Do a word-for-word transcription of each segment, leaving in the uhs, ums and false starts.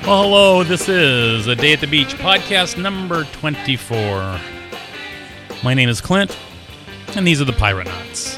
Well, hello, this is A Day at the Beach, podcast number twenty-four. My name is Clint, and these are the Pirate Knots.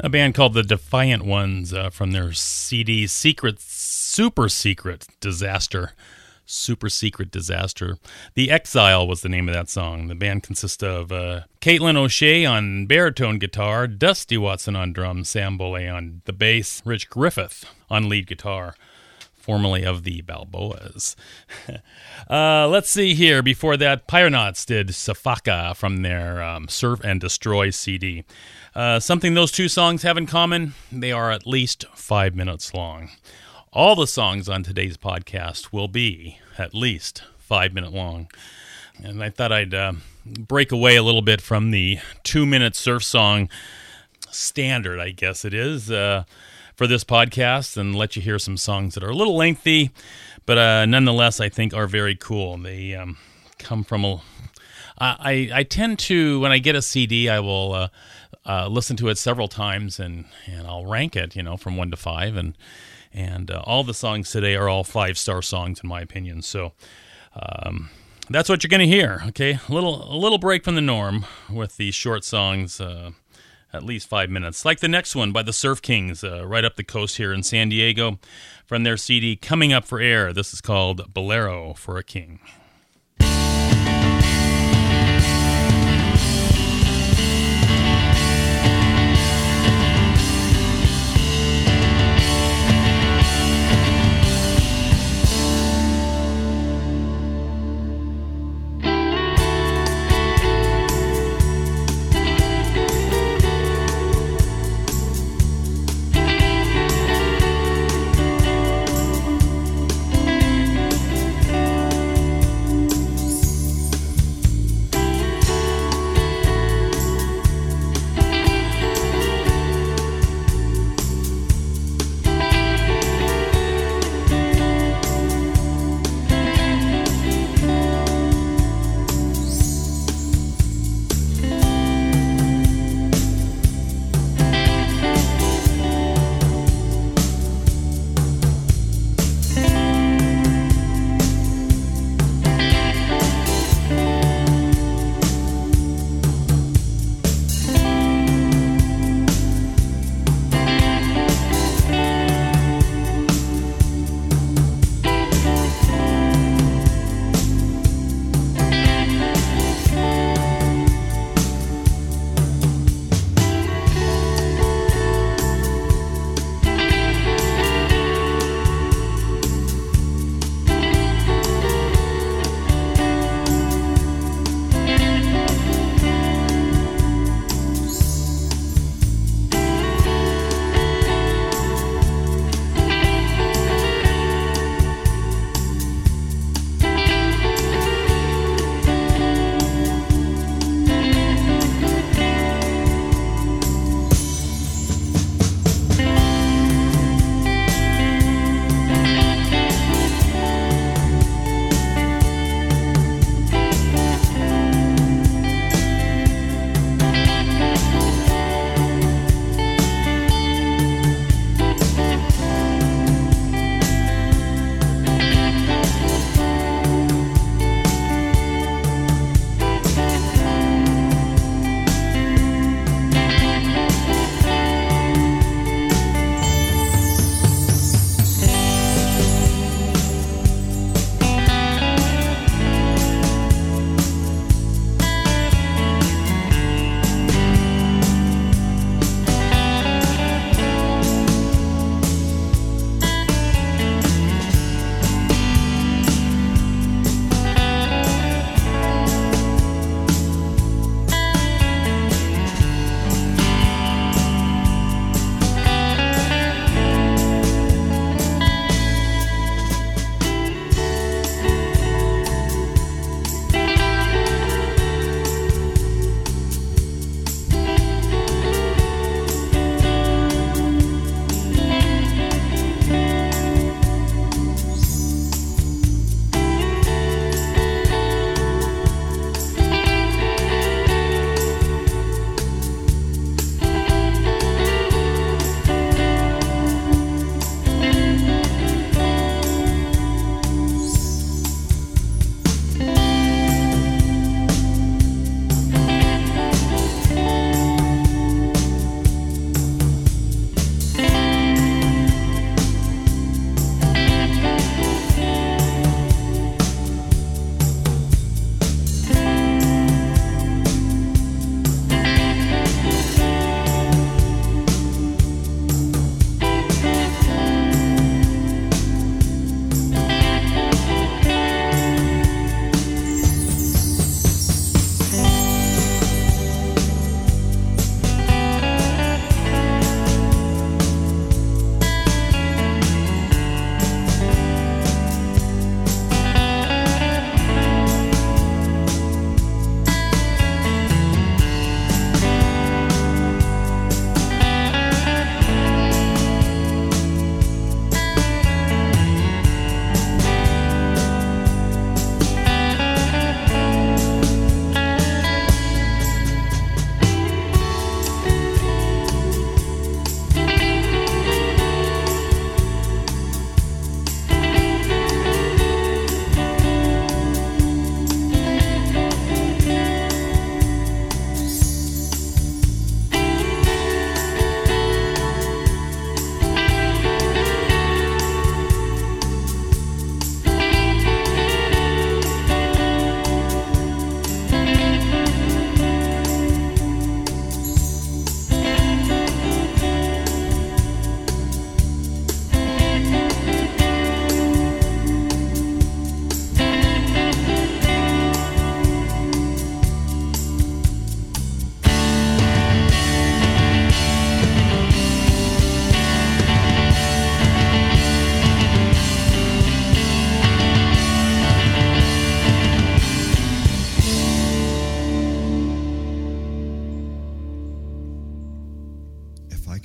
a band called the Defiant Ones uh, from their C D Secret, Super Secret Disaster. Super Secret Disaster. The Exile was the name of that song. The band consists of uh, Caitlin O'Shea on baritone guitar, Dusty Watson on drums, Sam Bolle on the bass, Rich Griffith on lead guitar, formerly of the Balboas. uh, let's see here. Before that, Pyronauts did Safaka from their um, Surf and Destroy C D. Uh, something those two songs have in common, they are at least five minutes long. All the songs on today's podcast will be at least five minute long. And I thought I'd uh, break away a little bit from the two-minute surf song standard, I guess it is, uh, for this podcast and let you hear some songs that are a little lengthy, but uh, nonetheless I think are very cool. They um, come from a... I, I tend to, when I get a C D, I will uh, uh, listen to it several times and, and I'll rank it, you know, from one to five, and And uh, all the songs today are all five-star songs, in my opinion. So um, that's what you're going to hear, okay? A little a little break from the norm with these short songs, uh, at least five minutes. Like the next one by the Surf Kings, uh, right up the coast here in San Diego, from their C D Coming Up for Air. This is called Bolero for a King.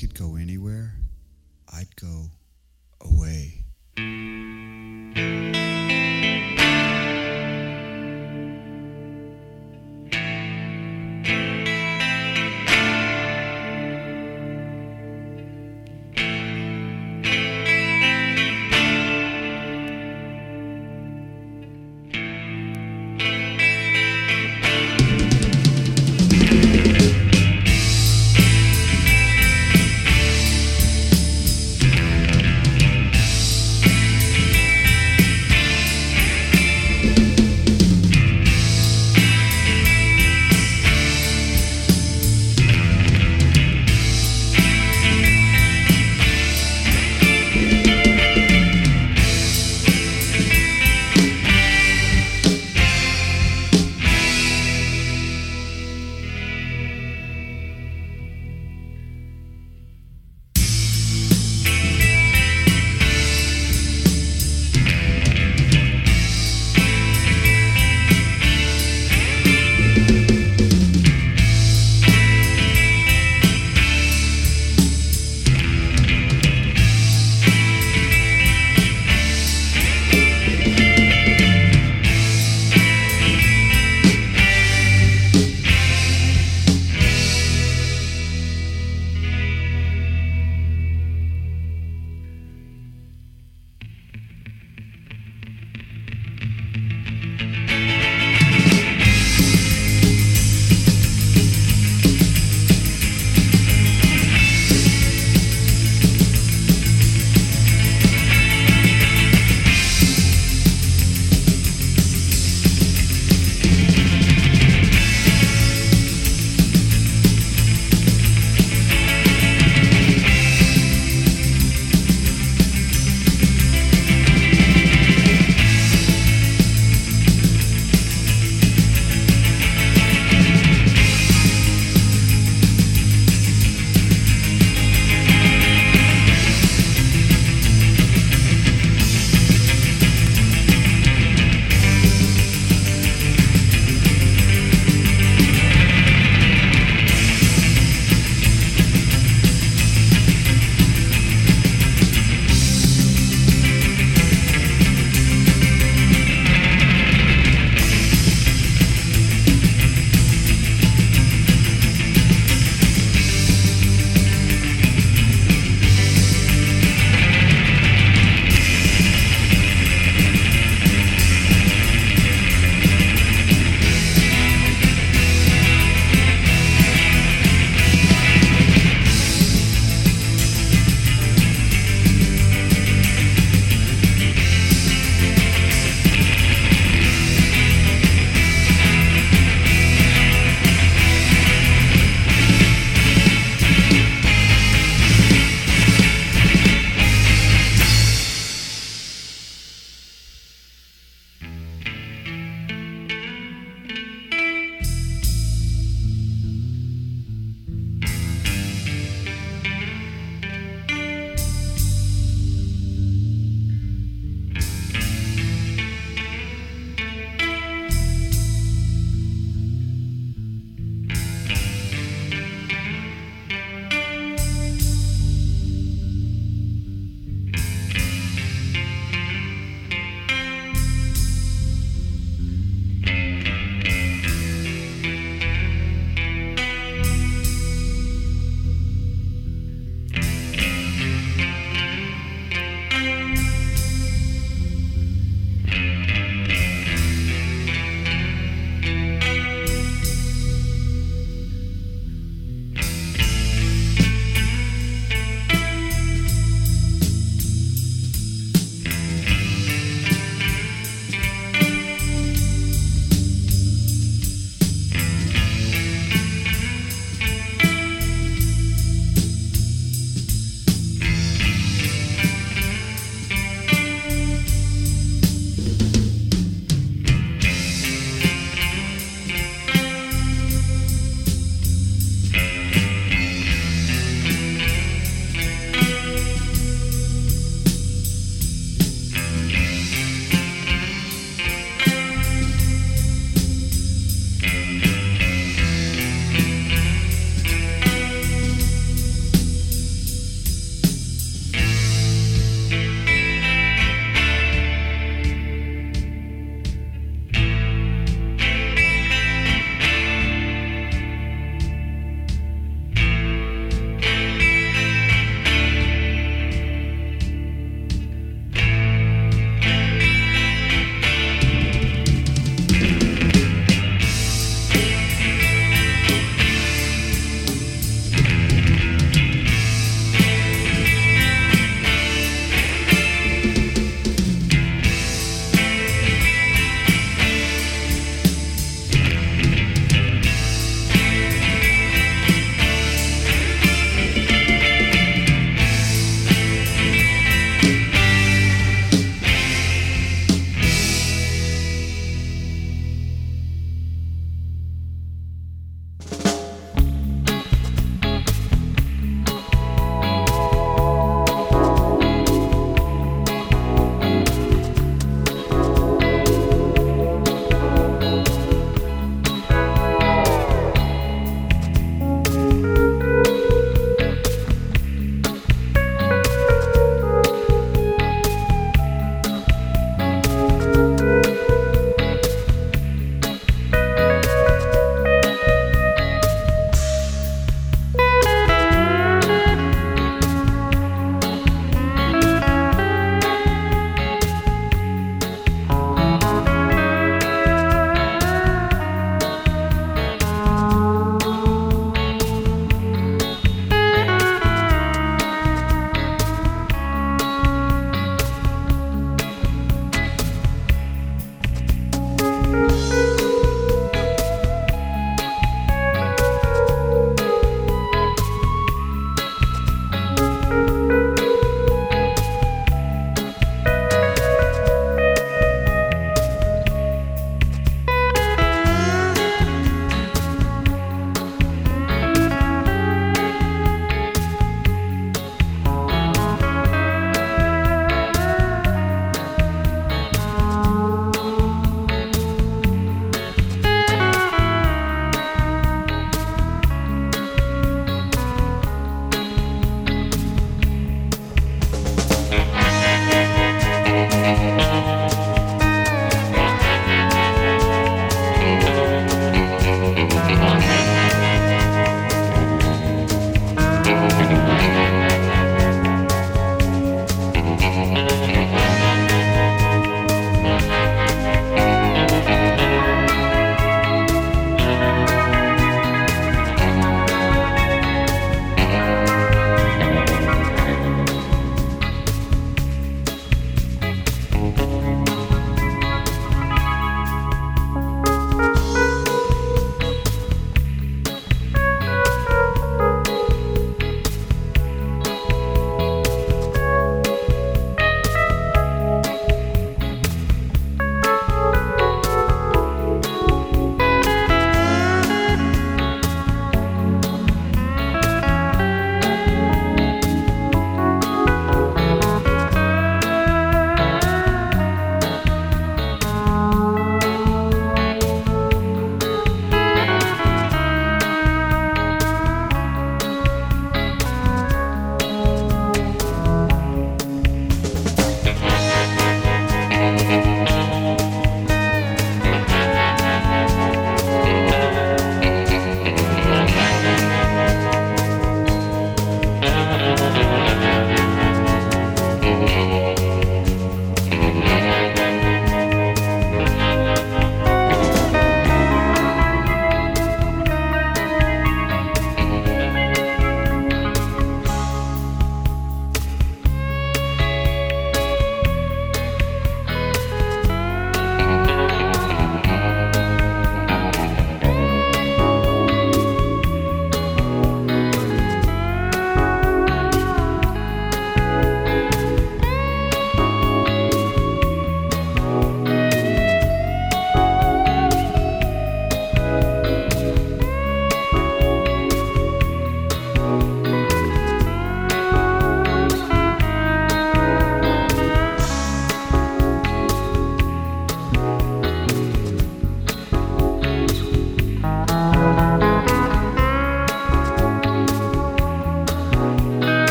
could go anywhere, I'd go away.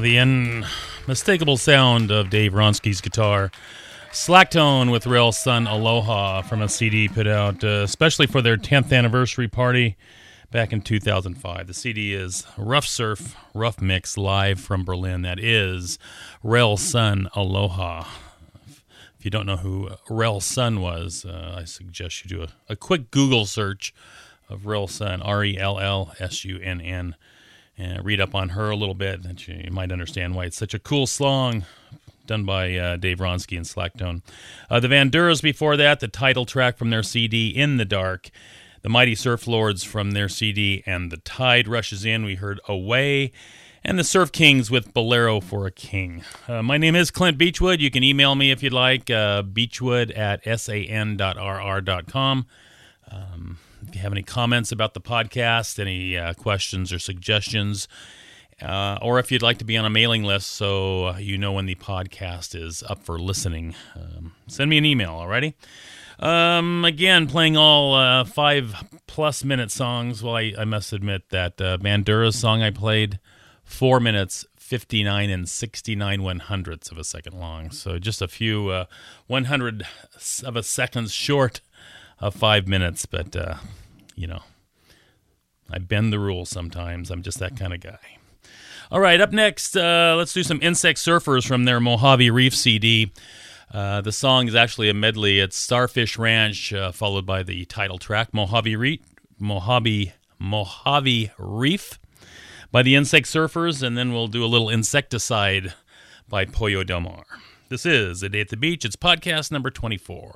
the unmistakable sound of Dave Wronski's guitar. Slacktone with Rail Sun Aloha from a C D put out uh, especially for their tenth anniversary party back in two thousand five. The C D is Rough Surf, Rough Mix, live from Berlin. That is Rail Sun Aloha. If you don't know who Rail Sun was, uh, I suggest you do a, a quick Google search of Rail Sun, R E L L S U N N, and read up on her a little bit, and you might understand why it's such a cool song done by uh, Dave Wronski and Slacktone. Uh, the Vanduras before that, the title track from their C D, In the Dark. The Mighty Surf Lords from their C D, And the Tide Rushes In. We heard Away. And the Surf Kings with Bolero for a King. Uh, my name is Clint Beechwood. You can email me if you'd like, uh, beechwood at san dot r r dot com. Um, if you have any comments about the podcast, any uh, questions or suggestions, uh, or if you'd like to be on a mailing list so uh, you know when the podcast is up for listening, um, send me an email, alrighty? Um, again, playing all uh, five-plus minute songs. Well, I, I must admit that uh, Bandura's song I played, four minutes, fifty-nine and sixty-nine one hundredths of a second long. So just a few uh, one hundred of a seconds short of five minutes, but, uh, you know, I bend the rules sometimes. I'm just that kind of guy. All right, up next, uh, let's do some Insect Surfers from their Mojave Reef C D. Uh, the song is actually a medley. It's Starfish Ranch, uh, followed by the title track, Mojave Reef, Mojave, Mojave Reef by the Insect Surfers, and then we'll do a little Insecticide by Pollo Del Mar. This is A Day at the Beach. It's podcast number twenty-four.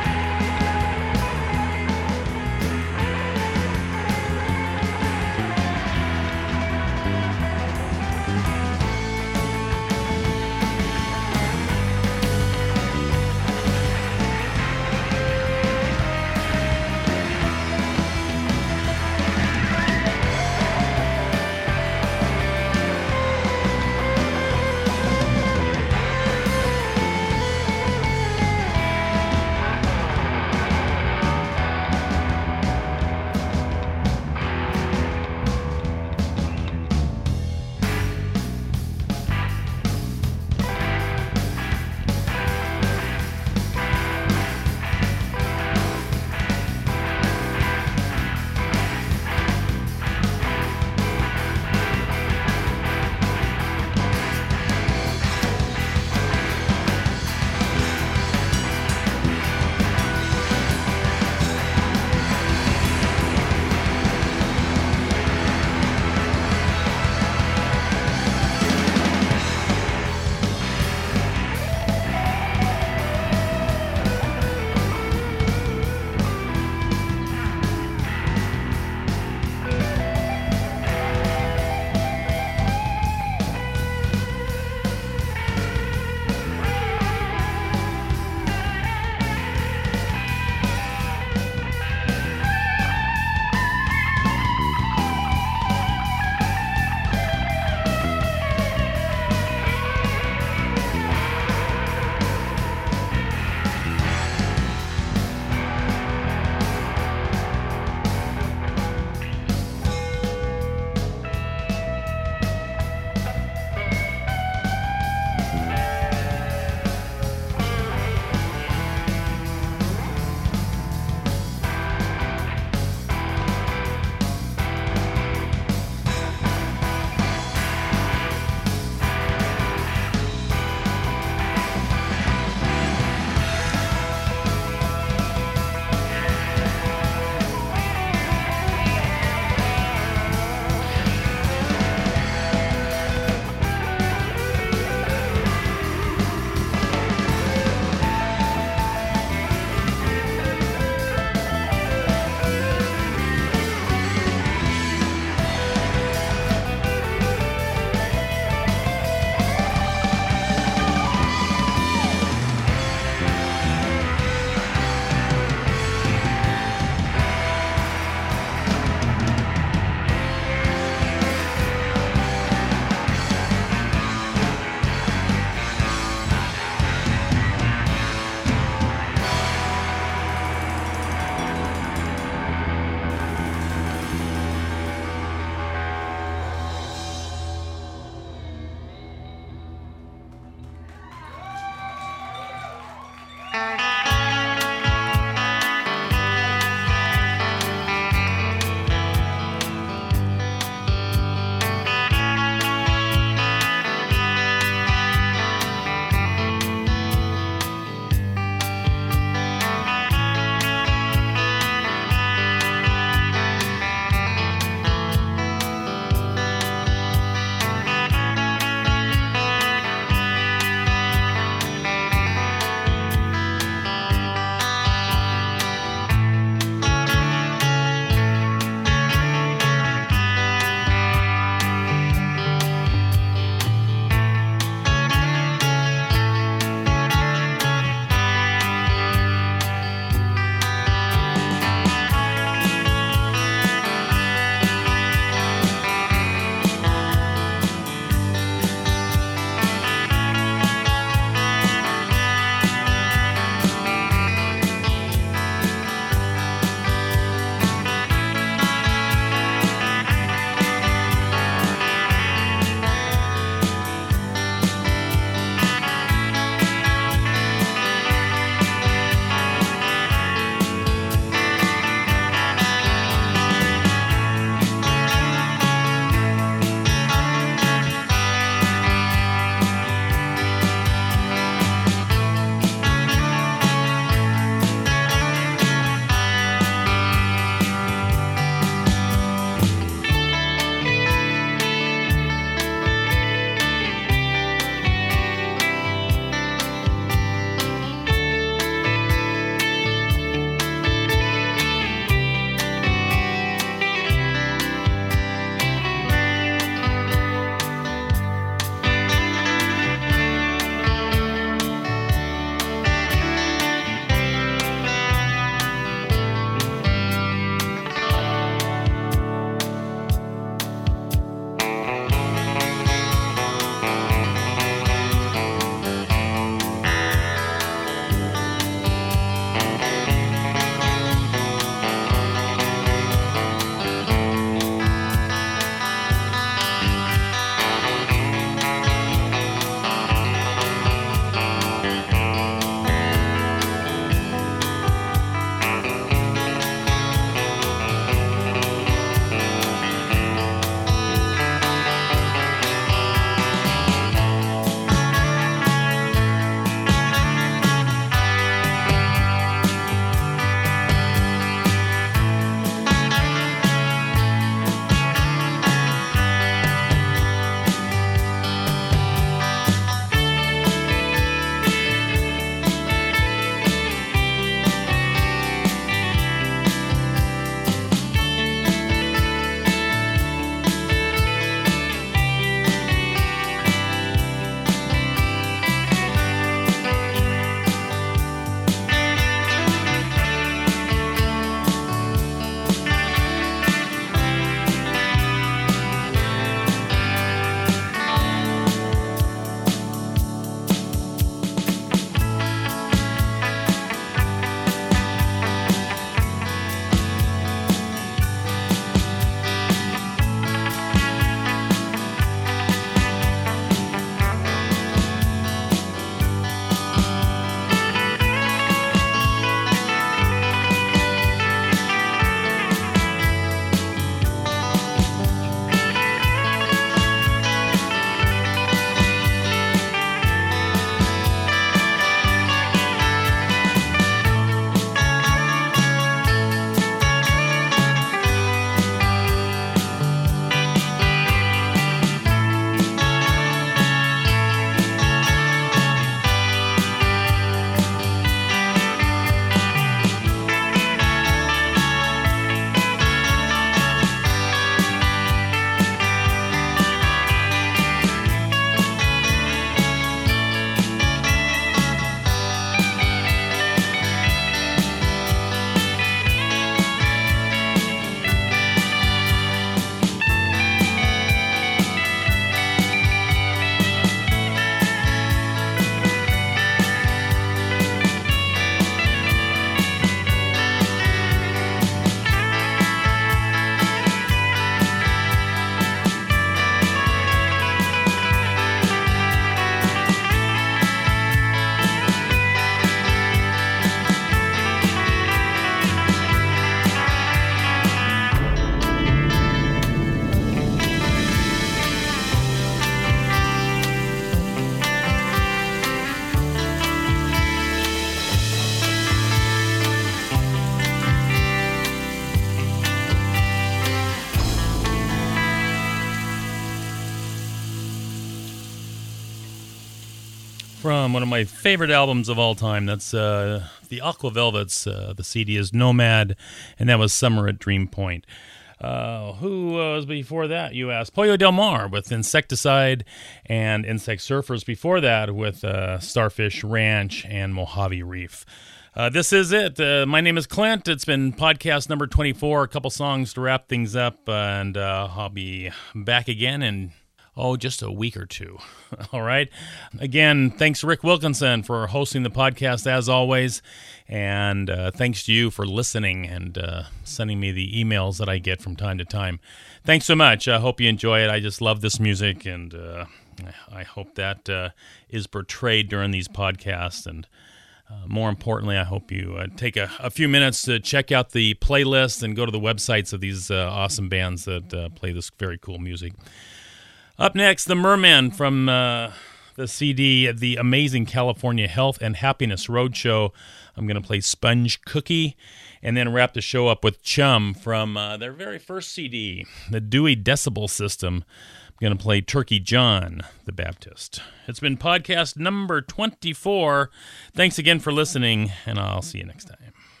from one of my favorite albums of all time. That's uh, the Aqua Velvets. Uh, the C D is Nomad, and that was Summer at Dream Point. Uh, who was before that, you asked? Pollo Del Mar with Insecticide, and Insect Surfers before that with uh, Starfish Ranch and Mojave Reef. Uh, this is it. Uh, my name is Clint. It's been podcast number twenty-four, a couple songs to wrap things up, and uh, I'll be back again in Oh, just a week or two. All right. Again, thanks, Rick Wilkinson, for hosting the podcast as always. And uh, thanks to you for listening and uh, sending me the emails that I get from time to time. Thanks so much. I hope you enjoy it. I just love this music, and uh, I hope that uh, is portrayed during these podcasts. And uh, more importantly, I hope you uh, take a, a few minutes to check out the playlist and go to the websites of these uh, awesome bands that uh, play this very cool music. Up next, the Merman from uh, the C D, The Amazing California Health and Happiness Roadshow. I'm going to play Sponge Cookie, and then wrap the show up with Chum from uh, their very first C D, the Dewey Decibel System. I'm going to play Turkey John the Baptist. It's been podcast number twenty-four. Thanks again for listening, and I'll see you next time.